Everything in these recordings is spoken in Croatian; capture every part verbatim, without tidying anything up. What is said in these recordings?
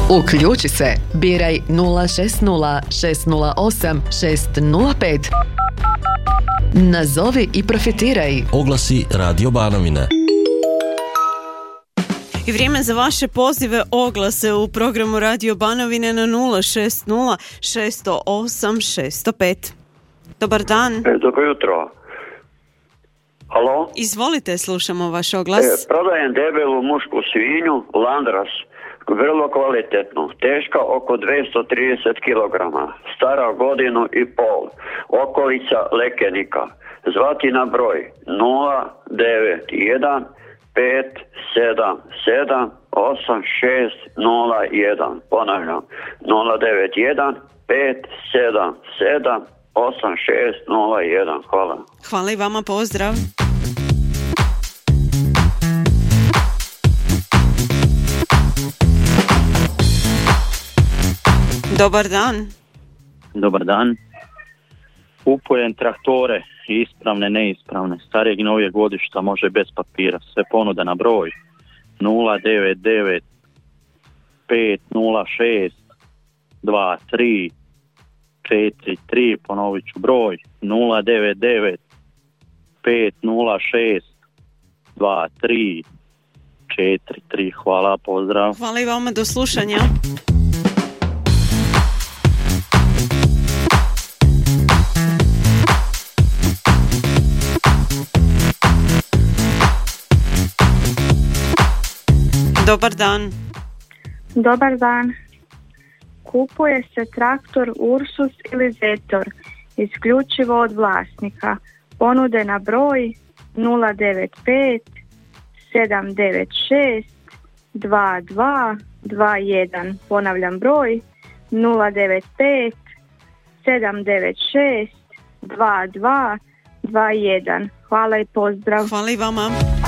Uključi se, biraj nula šest nula šest nula osam šest nula pet. Nazovi i profitiraj. Oglasi Radio Banovine. I vrijeme za vaše pozive oglase u programu Radio Banovine na nula šest nula šest nula osam šest nula pet. Dobar dan. E, dobro jutro. Halo? Izvolite, slušamo vaš oglas. E, prodajem debelu mušku svinju, Landras, vrlo kvalitetnu, teška oko dvjesto trideset kilograma, stara godinu i pol, okolica Lekenika. Zvati na broj nula devet jedan pet sedam sedam osam šest nula jedan. Ponavljam, nula devet jedan pet sedam sedam osam šest nula jedan. Hvala. Hvala i vama, pozdrav. Dobar dan. Dobar dan. Kupujem traktore, ispravne, neispravne, starijeg i novijeg godišta, može bez papira. Sve ponude na broj nula devet devet pet nula šest dva tri četiri tri, ponovit ću broj nula devet devet pet nula šest dva tri četiri tri. Hvala, pozdrav. Hvala i vama, do slušanja. Dobar dan. Dobar dan. Kupuje se traktor Ursus ili Zetor, isključivo od vlasnika. Ponude na broj nula devet pet sedam devet šest dva dva dva jedan. Ponavljam broj nula devet pet sedam devet šest dva dva dva jedan. Hvala i pozdrav. Hvala i vama.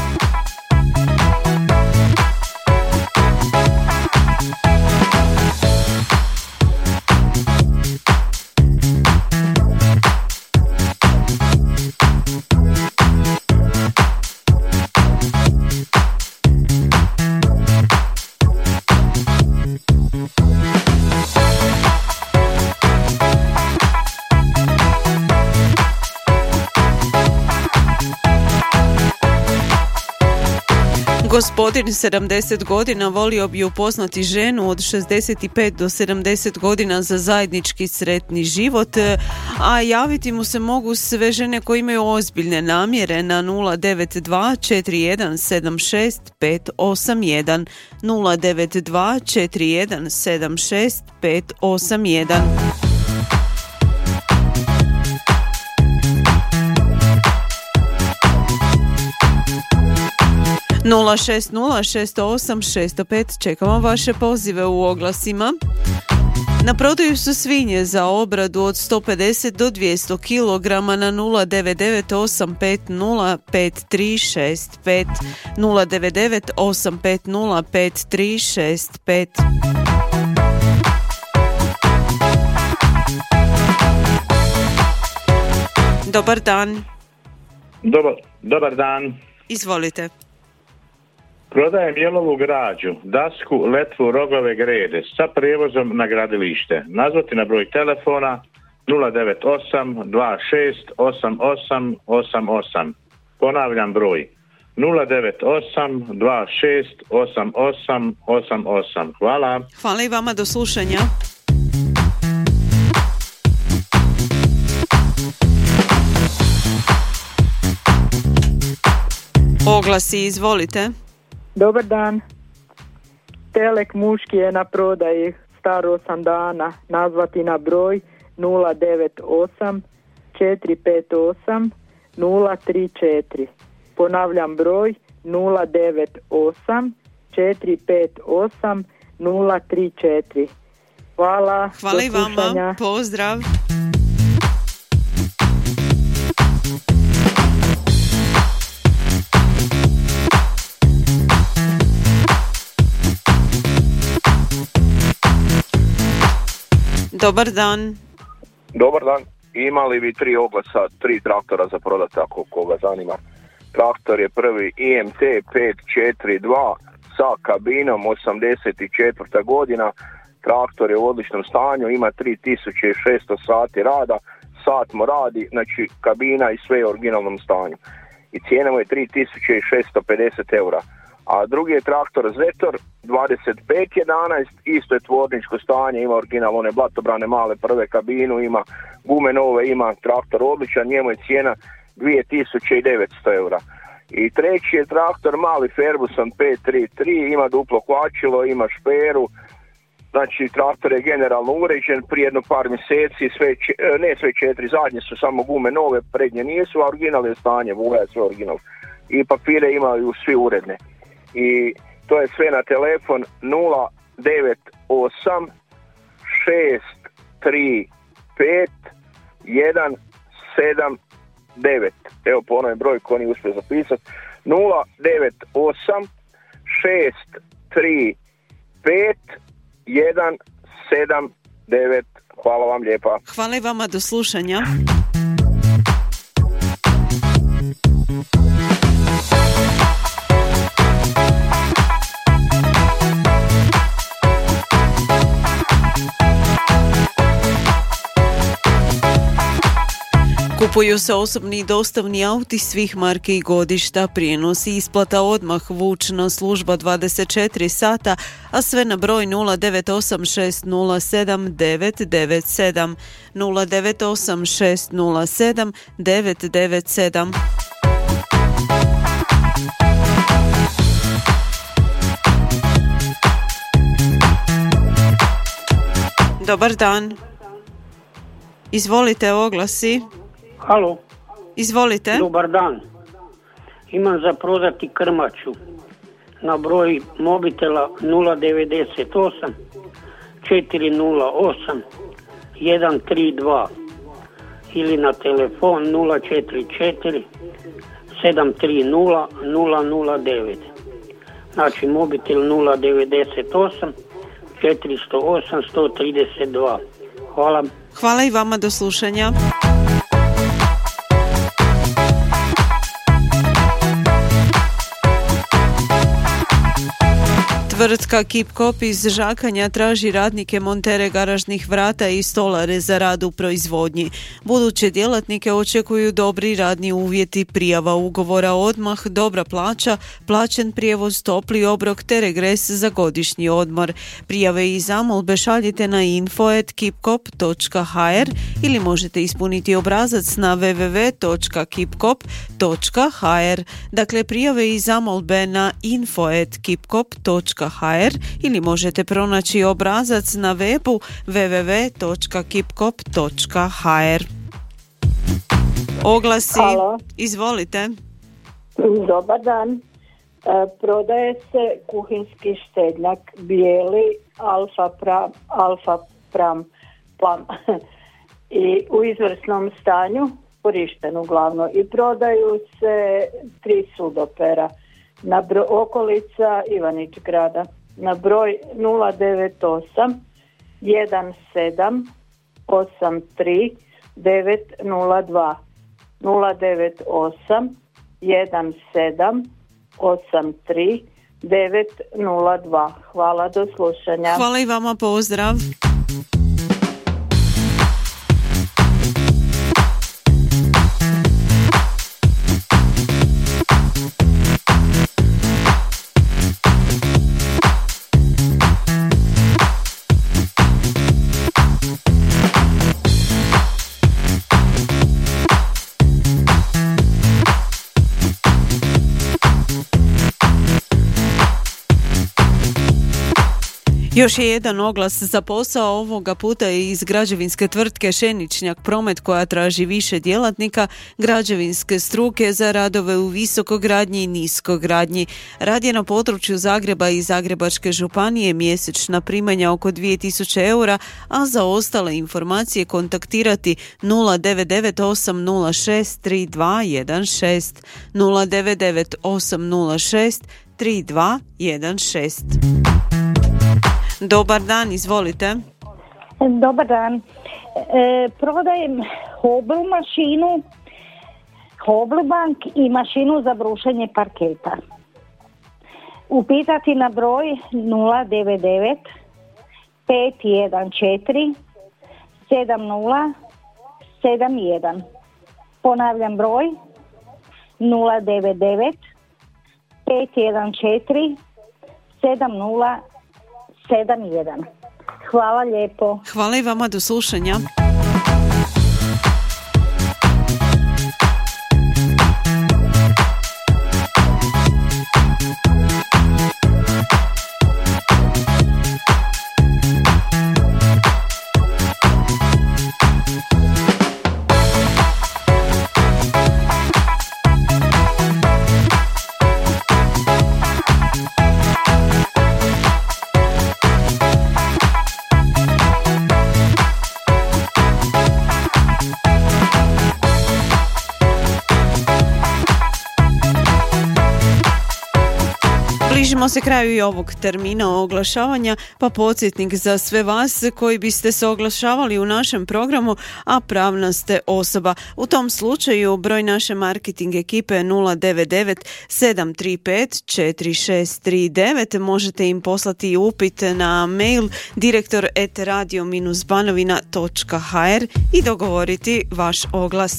Gospodin sedamdeset godina volio bi upoznati ženu od šezdeset pet do sedamdeset godina za zajednički sretni život, a javiti mu se mogu sve žene koje imaju ozbiljne namjere na nula devet dva četiri jedan sedam šest pet osam jedan nula devet dva četiri jedan sedam šest pet osam jedan. nula šest nula šest osam šest pet. Čekamo vaše pozive u oglasima. Na prodaju su svinje za obradu od sto pedeset do dvjesto kilograma na nula devet devet osam pet nula pet tri šest pet nula devet devet osam pet nula pet tri šest pet. Dobar dan. Dobar, dobar dan. Izvolite. Prodajem jelovu građu, dasku, letvu, rogove, grede sa prijevozom na gradilište. Nazvati na broj telefona nula devet osam dva šest osam osam osam osam. Ponavljam broj nula devet osam dva šest osam osam osam osam. Hvala. Hvala i vama, do slušanja. Oglasi, izvolite. Dobar dan. Telek muški je na prodaji, star osam dana. Nazvati na broj nula devet osam četiri pet osam nula tri četiri. Ponavljam broj nula devet osam četiri pet osam nula tri četiri. Hvala. Hvala i vama. Pozdrav. Dobar dan. Dobar dan. Imali bi tri oglasa, tri traktora za prodati ako koga zanima. Traktor je prvi I M T pet četiri dva sa kabinom, osamdeset četvrta godina, traktor je u odličnom stanju, ima tri tisuće šesto sati rada, sat mu radi, znači kabina i sve je u originalnom stanju. I cijena mu je tri tisuće šesto pedeset eura. A drugi je traktor Zetor dvadeset pet jedanaest, isto je tvorničko stanje, ima original, one blatobrane male prve, kabinu ima, gume nove ima, traktor odličan, njemu je cijena dvije tisuće devetsto eura. I treći je traktor mali Ferguson pet tri tri, ima duplo kvačilo, ima šperu, znači traktor je generalno uređen, prije jedno par mjeseci, sve, ne sve četiri, zadnje su samo gume nove, prednje nisu, a original je stanje, boja je sve original. I papire imaju svi uredne. I to je sve na telefon nula devet osam šest tri pet jedan sedam devet. Evo ponovim broj ko nije uspio zapisati. nula devet osam šest tri pet jedan sedam devet. Hvala vam lijepa. Hvala i vama, do slušanja. Kupuju se osobni i dostavni auti svih marke i godišta, prijenos i isplata odmah, vučna služba dvadeset četiri sata, a sve na broj nula devet osam šest nula sedam devet devet sedam, nula devet osam šest nula sedam devet devet sedam. Dobar dan. Izvolite, oglasi. Halo. Izvolite. Dobar dan. Imam za prodati krmaču na broj mobitela nula devet osam četiri nula osam jedan tri dva ili na telefon nula četiri četiri sedam tri nula nula nula devet. Znači mobitel nula devet osam četiri nula osam sto trideset dva. Hvala. Hvala i vama, do slušanja. Tvrtka Kip-Kop iz Žakanja traži radnike montere garažnih vrata i stolare za rad u proizvodnji. Buduće djelatnike očekuju dobri radni uvjeti, prijava ugovora odmah, dobra plaća, plaćen prijevoz, topli obrok te regres za godišnji odmor. Prijave i zamolbe šaljite na info at kipkop točka ha er ili možete ispuniti obrazac na w w w točka kipkop točka ha er. Dakle, prijave i zamolbe na info at kipkop točka ha er ili možete pronaći obrazac na webu w w w točka kipkop točka ha er. Oglasi. Halo. Izvolite. Dobar dan. E, prodaje se kuhinski štednjak bijeli alfa pram, alfa pram plam i u izvrsnom stanju, korišten uglavnom, i prodaju se tri sudopera na bro, okolica Ivanić grada na broj nula devet osam jedan sedam osam tri devet nula dva, nula devet osam jedan sedam osam tri devet nula dva. Hvala, do slušanja. Hvala i vama, pozdrav. Još je jedan oglas za posao, ovoga puta iz građevinske tvrtke Šeničnjak Promet koja traži više djelatnika građevinske struke za radove u visokogradnji i niskogradnji. Rad je na području Zagreba i Zagrebačke županije, mjesečna primanja oko dvije tisuće eura, a za ostale informacije kontaktirati nula devet devet osam nula šest tri dva jedan šest, nula devet devet osam nula šest tri dva jedan šest. Dobar dan, izvolite. Dobar dan. E, prodajem Hobel mašinu, Hobel bank i mašinu za brušenje parketa. upitati na broj nula devet devet pet jedan četiri sedam nula sedam jedan. Ponavljam broj nula devet devet pet jedan četiri sedam nula sedam jedan. Hvala lijepo. Hvala i vama, do slušanja. Bližimo se kraju i ovog termina oglašavanja, pa podsjetnik za sve vas koji biste se oglašavali u našem programu, a pravna ste osoba. U tom slučaju broj naše marketing ekipe nula devet devet sedam tri pet četiri šest tri devet. Možete im poslati upit na mail direktor at radio banovina točka h r i dogovoriti vaš oglas.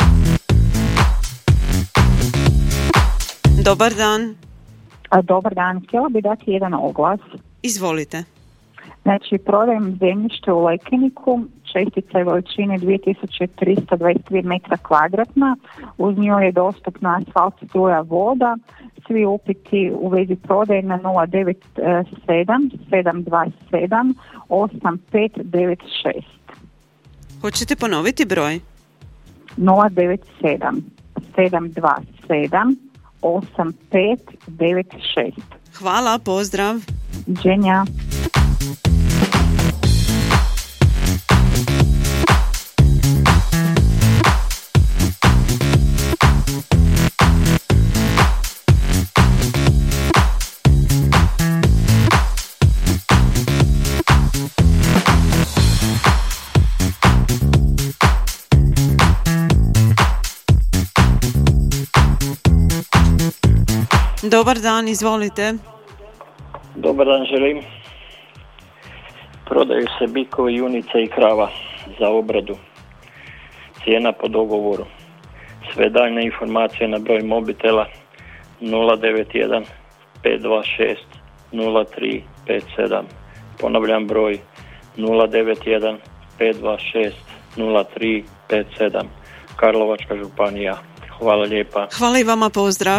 Dobar dan. Dobar dan, htjela bi dati jedan oglas. Izvolite. Znači, prodajem zemljište u Lekeniku, čestica je veličine dvije tisuće tristo dvadeset tri metra kvadratna, uz nju je dostupna asfalt, struja, voda. Svi upiti u vezi prodaje na nula devet sedam sedam dva sedam osam pet devet šest. Hoćete ponoviti broj? nula devet sedam sedam dva sedam osam pet devet šest. Hvala, pozdrav. Dženja. Dobar dan, izvolite. Dobar dan, želim. Prodaju se bikovi, junice i krava za obradu. Cijena po dogovoru. Sve daljne informacije na broj mobitela nula devet jedan pet dva šest nula tri pet sedam. Ponavljam broj nula devet jedan pet dva šest nula tri pet sedam. Karlovačka županija. Hvala lijepa. Hvala i vama, pozdrav.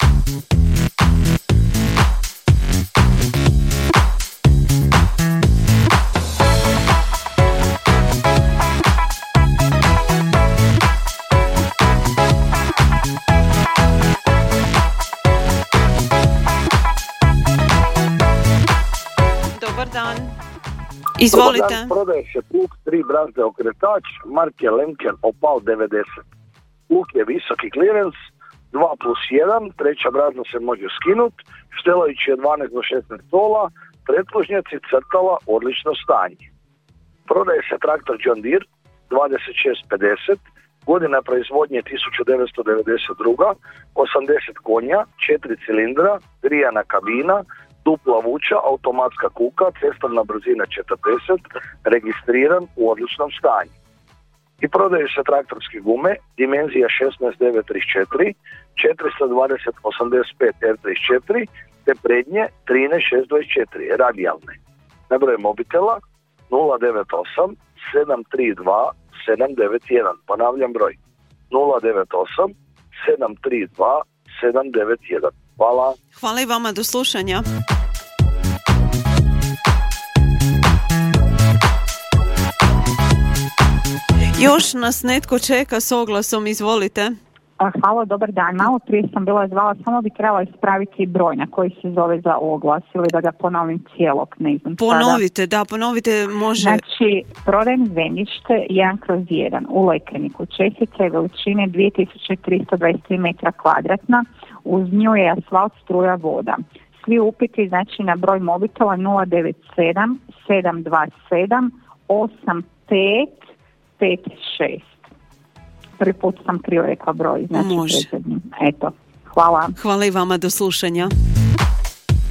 Izvolite. Dan, prodaje se plug tri brazde okretač marke Lemken Opal devedeset. Plug je visoki clearance dva plus jedan, treća brazda se može skinuti, štelajući je dvanaest do šesnaest tola, pretlužnjaci crtala odlično stanje. Prodaje se traktor John Deere dvadeset šest pedeset, godina proizvodnje tisuću devetsto devedeset dva, osamdeset konja, četiri cilindra, grijana kabina, dupla vuča, automatska kuka, cestovna brzina četrdeset, registriran u odličnom stanju. I prodaju se traktorske gume, dimenzija šesnaest devet trideset četiri, četiristo dvadeset osamdeset pet R trideset četiri, te prednje trinaest šest dvadeset četiri, radijalne. Na broj mobitela nula devet osam sedam tri dva sedam devet jedan, ponavljam broj nula devet osam sedam tri dva sedam devet jedan. Hvala. Hvala i vama, do slušanja. Još nas netko čeka s oglasom, izvolite. Hvala, dobar dan. Malo prije sam bila zvala, samo bi trebala ispraviti broj na koji se zove za oglas ili da ga ponovim cijelog, ne znam. Ponovite, sada. Da, ponovite, može. Znači, prodajem zemljište jedan kroz jedan u Lekeniku. Čestica je veličine dvije tisuće tristo dvadeset tri metra kvadratna, uz nju je asfalt, struja, voda. Svi upiti, znači, na broj mobitela nula devet sedam sedam dva sedam osam pet pet šest. Prvi put sam krivo rekla broj, znači može. Predsjednim. Eto, hvala. Hvala i vama, do slušanja.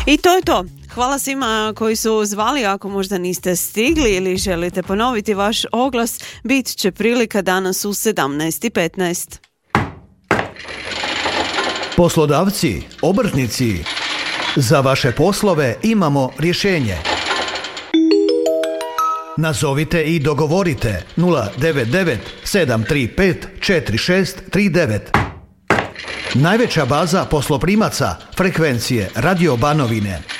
I to je to. Hvala svima koji su zvali. Ako možda niste stigli ili želite ponoviti vaš oglas, bit će prilika danas u sedamnaest i petnaest. Poslodavci, obrtnici, za vaše poslove imamo rješenje. Nazovite i dogovorite nula devet devet sedam tri pet četiri šest tri devet. Najveća baza posloprimaca frekvencije Radio Banovine.